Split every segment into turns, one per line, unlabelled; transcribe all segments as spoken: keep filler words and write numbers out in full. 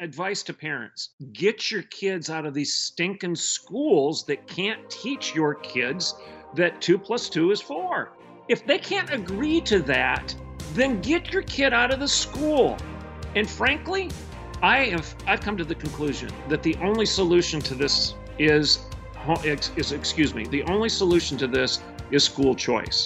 advice to parents: get your kids out of these stinking schools that can't teach your kids that two plus two is four. If they can't agree to that, then get your kid out of the school. And frankly, I have I've come to the conclusion that the only solution to this is is excuse me, the only solution to this is school choice.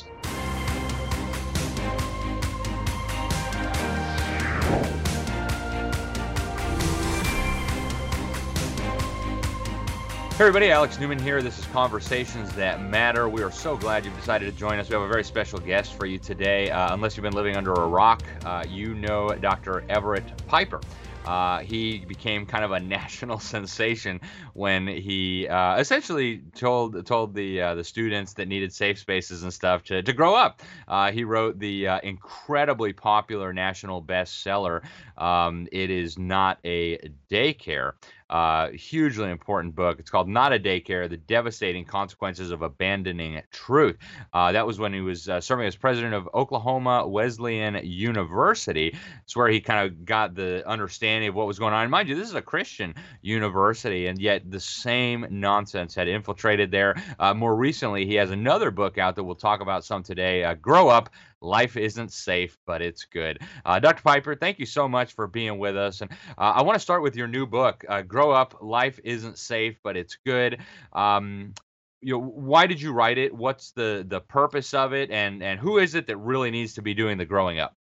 Hey everybody, Alex Newman here. This is Conversations That Matter. We are so glad you've decided to join us. We have a very special guest for you today. Uh, unless you've been living under a rock, uh, you know Doctor Everett Piper. Uh, he became kind of a national sensation when he uh, essentially told told the uh, the students that needed safe spaces and stuff to to grow up. Uh, he wrote the uh, incredibly popular national bestseller. Um, it is not a daycare. Uh, hugely important book. It's called Not a Daycare: The Devastating Consequences of Abandoning Truth. Uh, that was when he was uh, serving as president of Oklahoma Wesleyan University. It's where he kind of got the understanding of what was going on. And mind you, this is a Christian university, and yet the same nonsense had infiltrated there. Uh, more recently, he has another book out that we'll talk about some today, uh, Grow Up, Life Isn't Safe, But It's Good. Uh, Doctor Piper, thank you so much for being with us. And uh, I want to start with your new book, uh, Grow Up, Life Isn't Safe, But It's Good. Um, you know, why did you write it? What's the the purpose of it? And, and who is it that really needs to be doing the growing up?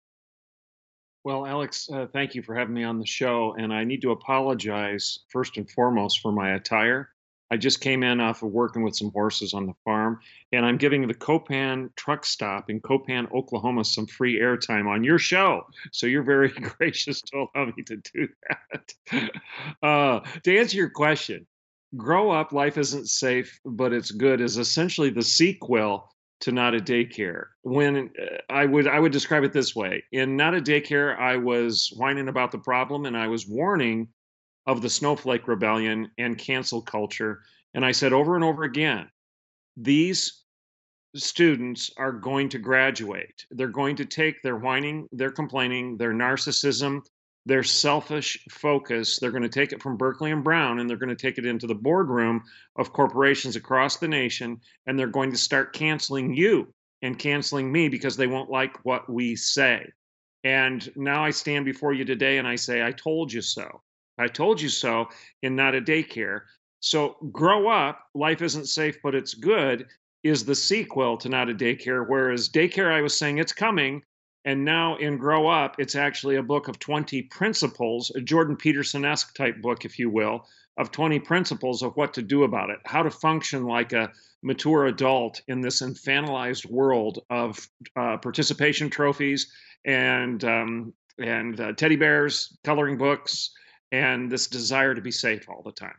Well, Alex, uh, thank you for having me on the show. And I need to apologize first and foremost for my attire. I just came in off of working with some horses on the farm, and I'm giving the Copan truck stop in Copan, Oklahoma, some free airtime on your show. So you're very gracious to allow me to do that. Uh, to answer your question, Grow Up, Life Isn't Safe, But It's Good is essentially the sequel to Not a Daycare. When uh, I would I would describe it this way: in Not a Daycare, I was whining about the problem and I was warning of the snowflake rebellion and cancel culture. And I said over and over again, these students are going to graduate. They're going to take their whining, their complaining, their narcissism, their selfish focus. They're going to take it from Berkeley and Brown and they're going to take it into the boardroom of corporations across the nation. And they're going to start canceling you and canceling me because they won't like what we say. And now I stand before you today and I say, I told you so. I told you so in Not a Daycare. So Grow Up, Life Isn't Safe, But It's Good is the sequel to Not a Daycare. Whereas Daycare, I was saying it's coming. And now in Grow Up, it's actually a book of twenty principles, a Jordan Peterson-esque type book, if you will, of twenty principles of what to do about it, how to function like a mature adult in this infantilized world of uh, participation trophies and um, and uh, teddy bears, coloring books, and this desire to be safe all the time.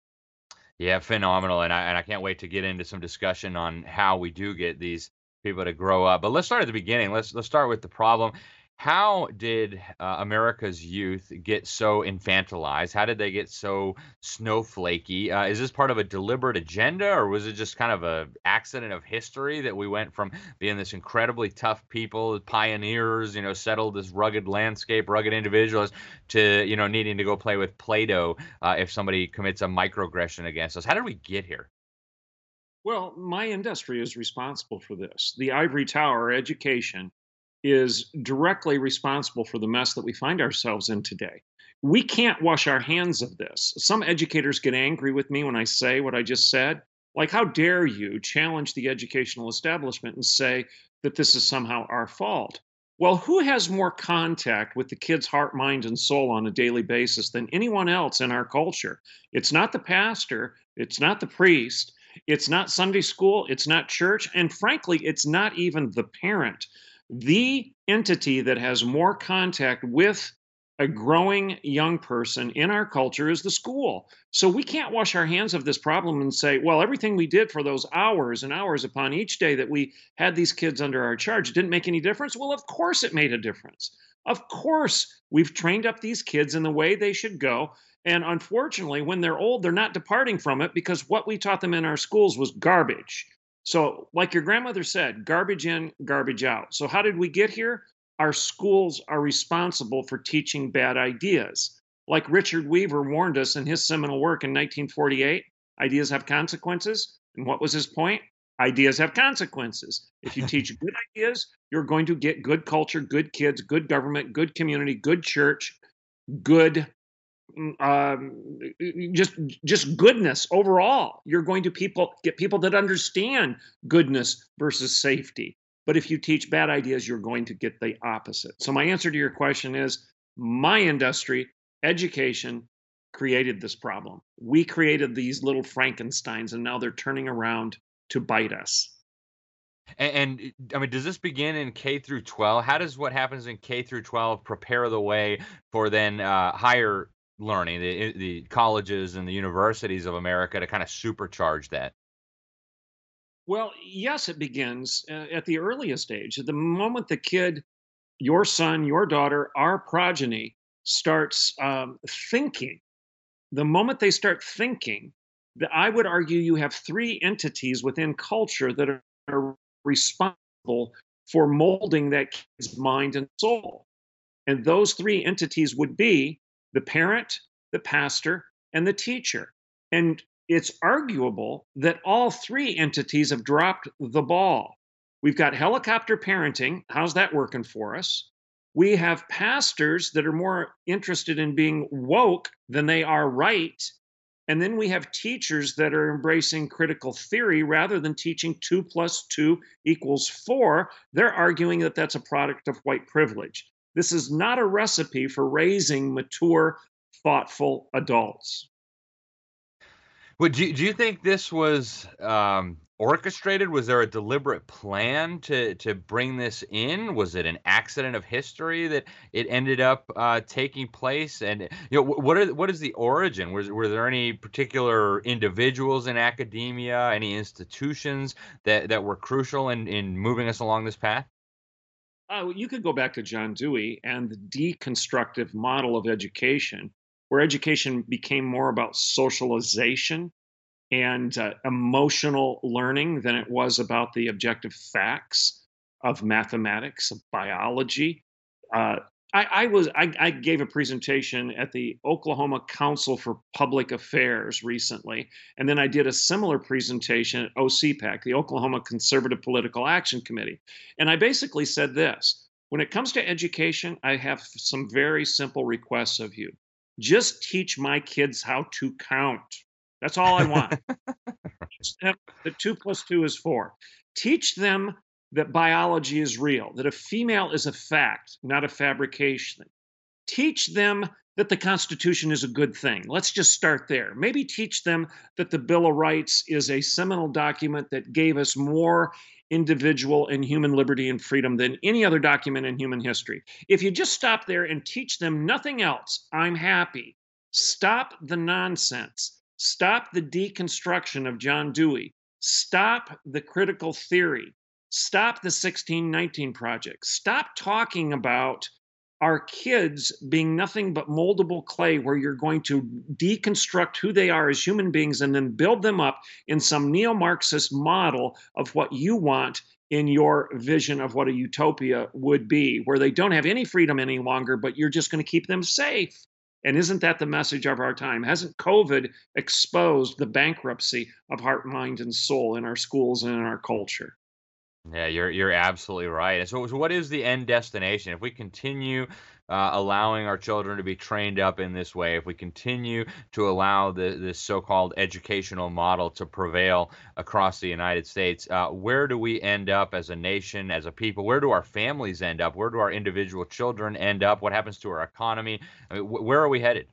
Yeah, phenomenal. And I, and I can't wait to get into some discussion on how we do get these people to grow up. But let's start at the beginning. Let's let's start with the problem. How did uh, America's youth get so infantilized? How did they get so snowflakey? Uh, is this part of a deliberate agenda, or was it just kind of a accident of history that we went from being this incredibly tough people, pioneers, you know, settled this rugged landscape, rugged individuals, to you know needing to go play with Play-Doh uh, if somebody commits a microaggression against us? How did we get here?
Well, my industry is responsible for this. The ivory tower, education, is directly responsible for the mess that we find ourselves in today. We can't wash our hands of this. Some educators get angry with me when I say what I just said. Like, how dare you challenge the educational establishment and say that this is somehow our fault? Well, who has more contact with the kid's heart, mind, and soul on a daily basis than anyone else in our culture? It's not the pastor, it's not the priest, it's not Sunday school, it's not church, and frankly, it's not even the parent. The entity that has more contact with a growing young person in our culture is the school. So we can't wash our hands of this problem and say, well, everything we did for those hours and hours upon each day that we had these kids under our charge didn't make any difference. Well, of course it made a difference. Of course, we've trained up these kids in the way they should go. And unfortunately, when they're old, they're not departing from it because what we taught them in our schools was garbage. So, like your grandmother said, garbage in, garbage out. So, how did we get here? Our schools are responsible for teaching bad ideas. Like Richard Weaver warned us in his seminal work in nineteen forty-eight, ideas have consequences. And what was his point? Ideas have consequences. If you teach good ideas, you're going to get good culture, good kids, good government, good community, good church, good mm, um, just just goodness overall. You're going to people get people that understand goodness versus safety. But if you teach bad ideas, you're going to get the opposite. So my answer to your question is my industry, education, created this problem. We created these little Frankensteins, and now they're turning around to bite us.
And, and I mean, does this begin in K through twelve? How does what happens in K through twelve prepare the way for then uh, higher learning, the the colleges and the universities of America to kind of supercharge that?
Well, yes, it begins uh, at the earliest age. At the moment the kid, your son, your daughter, our progeny, starts um, thinking, the moment they start thinking, the, I would argue you have three entities within culture that are, are responsible for molding that kid's mind and soul. And those three entities would be the parent, the pastor, and the teacher. And it's arguable that all three entities have dropped the ball. We've got helicopter parenting. How's that working for us? We have pastors that are more interested in being woke than they are right. And then we have teachers that are embracing critical theory rather than teaching two plus two equals four. They're arguing that that's a product of white privilege. This is not a recipe for raising mature, thoughtful adults.
Well, do, you- do you think this was um, orchestrated? Was there a deliberate plan to to bring this in? Was it an accident of history that it ended up uh, taking place? And you know, wh- what are what is the origin? Was were there any particular individuals in academia, any institutions that that were crucial in in moving us along this path?
Uh, you could go back to John Dewey and the deconstructive model of education, where education became more about socialization and uh, emotional learning than it was about the objective facts of mathematics, of biology. Uh, I, I was I, I gave a presentation at the Oklahoma Council for Public Affairs recently, and then I did a similar presentation at O C PAC, the Oklahoma Conservative Political Action Committee, and I basically said this: when it comes to education, I have some very simple requests of you. Just teach my kids how to count. That's all I want. Step that two plus two is four. Teach them that biology is real, that a female is a fact, not a fabrication. Teach them that the Constitution is a good thing. Let's just start there. Maybe teach them that the Bill of Rights is a seminal document that gave us more individual and human liberty and freedom than any other document in human history. If you just stop there and teach them nothing else, I'm happy. Stop the nonsense. Stop the deconstruction of John Dewey. Stop the critical theory. Stop the sixteen nineteen project. Stop talking about our kids being nothing but moldable clay, where you're going to deconstruct who they are as human beings and then build them up in some neo Marxist model of what you want in your vision of what a utopia would be, where they don't have any freedom any longer, but you're just going to keep them safe. And isn't that the message of our time? Hasn't COVID exposed the bankruptcy of heart, mind, and soul in our schools and in our culture?
Yeah, you're you're absolutely right. And so, so what is the end destination? If we continue uh, allowing our children to be trained up in this way, if we continue to allow the this so-called educational model to prevail across the United States, uh, where do we end up as a nation, as a people? Where do our families end up? Where do our individual children end up? What happens to our economy? I mean, wh- where are we headed?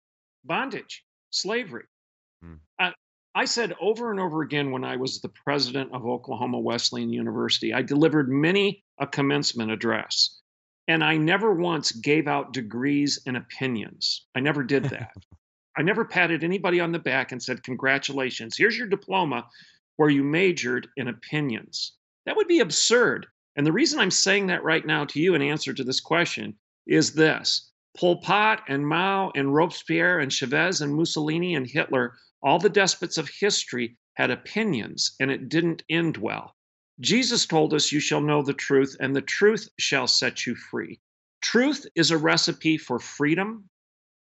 Bondage, slavery.
Hmm.
I, I said over and over again when I was the president of Oklahoma Wesleyan University, I delivered many a commencement address, and I never once gave out degrees and opinions. I never did that. I never patted anybody on the back and said, "Congratulations, here's your diploma where you majored in opinions." That would be absurd. And the reason I'm saying that right now to you in answer to this question is this: Pol Pot and Mao and Robespierre and Chavez and Mussolini and Hitler, all the despots of history, had opinions, and it didn't end well. Jesus told us, "You shall know the truth, and the truth shall set you free." Truth is a recipe for freedom.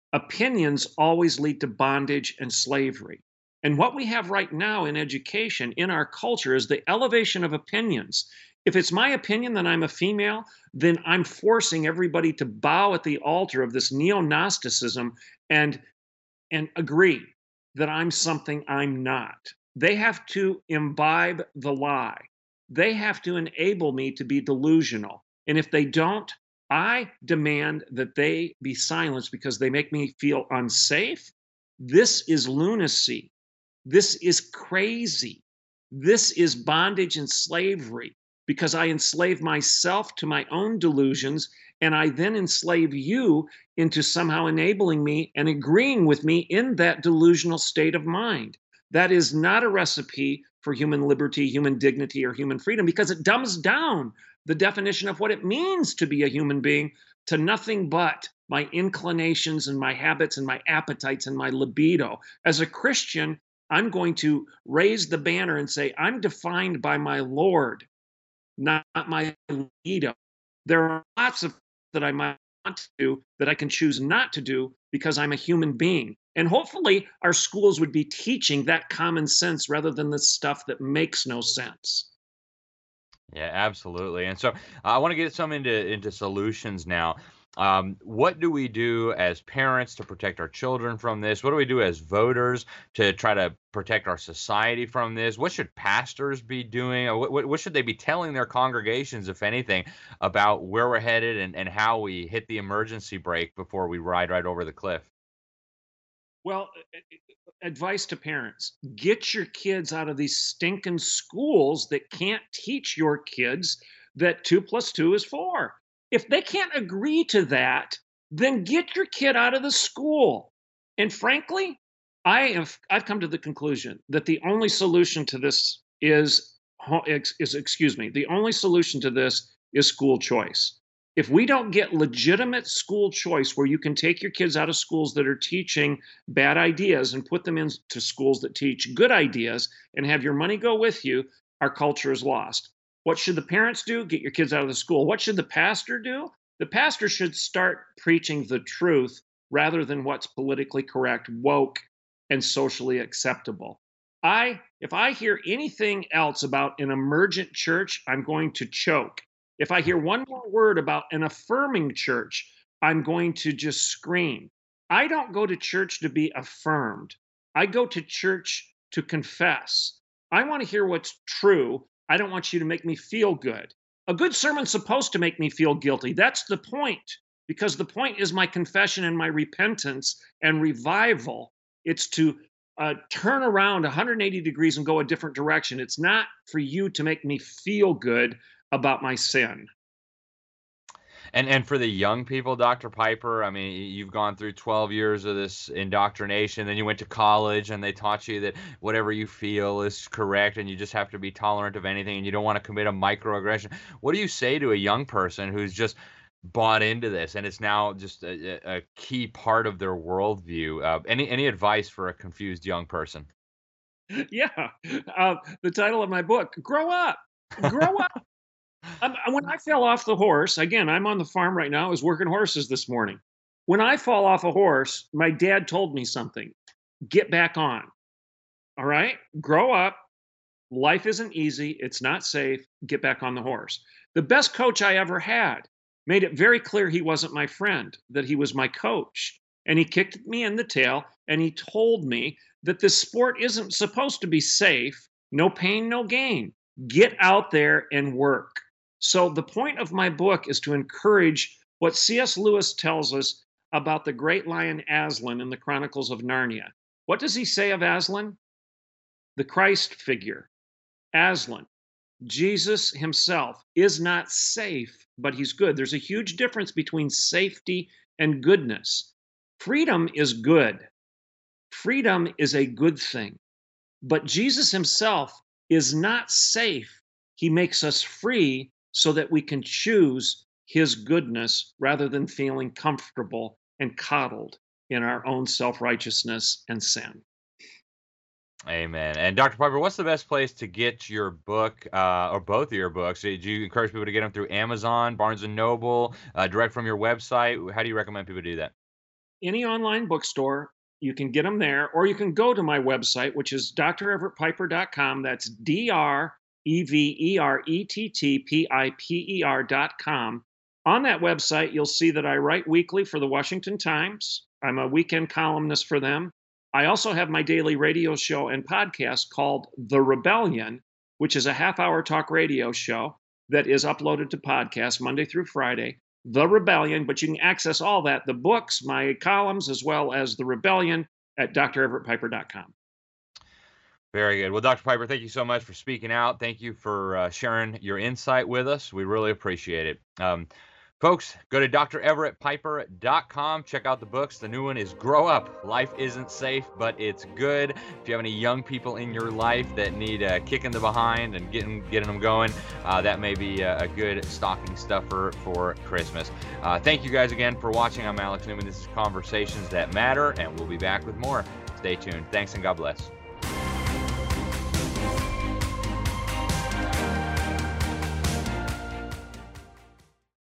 Opinions always lead to bondage and slavery. And what we have right now in education, in our culture, is the elevation of opinions. If it's my opinion that I'm a female, then I'm forcing everybody to bow at the altar of this neo Gnosticism and and agree that I'm something I'm not. They have to imbibe the lie. They have to enable me to be delusional. And if they don't, I demand that they be silenced because they make me feel unsafe. This is lunacy. This is crazy. This is bondage and slavery because I enslave myself to my own delusions and I then enslave you into somehow enabling me and agreeing with me in that delusional state of mind. That is not a recipe for human liberty, human dignity, or human freedom because it dumbs down the definition of what it means to be a human being to nothing but my inclinations and my habits and my appetites and my libido. As a Christian, I'm going to raise the banner and say, I'm defined by my Lord, not my libido. There are lots of that I might want to do that I can choose not to do because I'm a human being. And hopefully, our schools would be teaching that common sense rather than the stuff that makes no sense.
Yeah, absolutely. And so uh, I want to get some into into solutions now. Um, what do we do as parents to protect our children from this? What do we do as voters to try to protect our society from this? What should pastors be doing? Or what, what, what should they be telling their congregations, if anything, about where we're headed and, and how we hit the emergency brake before we ride right over the cliff?
Well, advice to parents: get your kids out of these stinking schools that can't teach your kids that two plus two is four. If they can't agree to that, then get your kid out of the school. And frankly, I have I've come to the conclusion that the only solution to this is is excuse me, the only solution to this is school choice. If we don't get legitimate school choice where you can take your kids out of schools that are teaching bad ideas and put them into schools that teach good ideas and have your money go with you, our culture is lost. What should the parents do? Get your kids out of the school. What should the pastor do? The pastor should start preaching the truth rather than what's politically correct, woke, and socially acceptable. I if I hear anything else about an emergent church, I'm going to choke. If I hear one more word about an affirming church, I'm going to just scream. I don't go to church to be affirmed. I go to church to confess. I want to hear what's true. I don't want you to make me feel good. A good sermon's supposed to make me feel guilty. That's the point, because the point is my confession and my repentance and revival. It's to uh, turn around one hundred eighty degrees and go a different direction. It's not for you to make me feel good about my sin.
And and for the young people, Doctor Piper, I mean, y- you've gone through twelve years of this indoctrination, then you went to college and they taught you that whatever you feel is correct and you just have to be tolerant of anything and you don't want to commit a microaggression. What do you say to a young person who's just bought into this and it's now just a, a a key part of their worldview? Uh, any any advice for a confused young person?
Yeah. Uh, the title of my book: Grow Up. Grow up. Um, when I fell off the horse, again, I'm on the farm right now. I was working horses this morning. When I fall off a horse, my dad told me something: get back on. All right? Grow up. Life isn't easy. It's not safe. Get back on the horse. The best coach I ever had made it very clear he wasn't my friend, that he was my coach. And he kicked me in the tail and he told me that this sport isn't supposed to be safe. No pain, no gain. Get out there and work. So, the point of my book is to encourage what C S. Lewis tells us about the great lion Aslan in the Chronicles of Narnia. What does he say of Aslan? The Christ figure. Aslan, Jesus himself, is not safe, but he's good. There's a huge difference between safety and goodness. Freedom is good. Freedom is a good thing. But Jesus himself is not safe. He makes us free so that we can choose his goodness rather than feeling comfortable and coddled in our own self righteousness and sin.
Amen. And Doctor Piper, what's the best place to get your book, uh, or both of your books? Do you encourage people to get them through Amazon, Barnes and Noble, uh, direct from your website? How do you recommend people do that?
any online bookstore. You can get them there, or you can go to my website, which is d r everett piper dot com. That's D R E V E R E T T P I P E R dot com. On that website, you'll see that I write weekly for the Washington Times. I'm a weekend columnist for them. I also have my daily radio show and podcast called The Rebellion, which is a half-hour talk radio show that is uploaded to podcast Monday through Friday. The Rebellion, but you can access all that, the books, my columns, as well as The Rebellion at d r everett piper dot com.
Very good. Well, Doctor Piper, thank you so much for speaking out. Thank you for uh, sharing your insight with us. We really appreciate it. Um, folks, go to d r everett piper dot com. Check out the books. The new one is Grow Up. Life Isn't Safe, but It's Good. If you have any young people in your life that need a kick in the behind and getting getting them going, uh, that may be a, a good stocking stuffer for Christmas. Uh, thank you guys again for watching. I'm Alex Newman. This is Conversations That Matter, and we'll be back with more. Stay tuned. Thanks, and God bless.